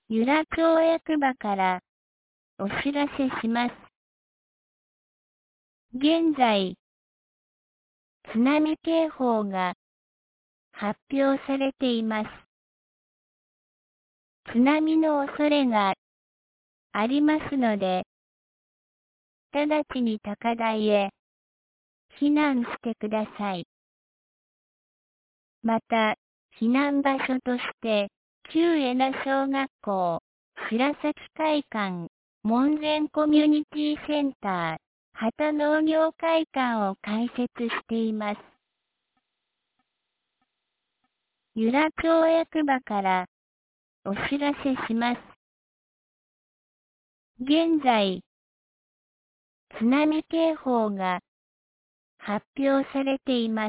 由良町役場からお知らせします。現在、津波警報が発表されています。津波の恐れがありますので、直ちに高台へ避難してください。また、避難場所として、旧江名小学校、白崎会館、門前コミュニティセンター、畑農業会館を開設しています。由良町役場からお知らせします。現在、津波警報が発表されています。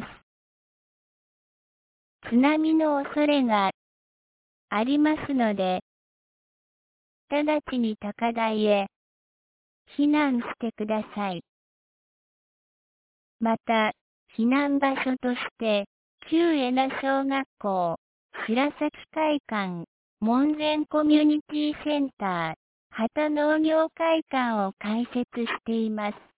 津波の恐れがありますので、直ちに高台へ避難してください。また、避難場所として、旧江名小学校、白崎会館、門前コミュニティセンター、畑農業会館を開設しています。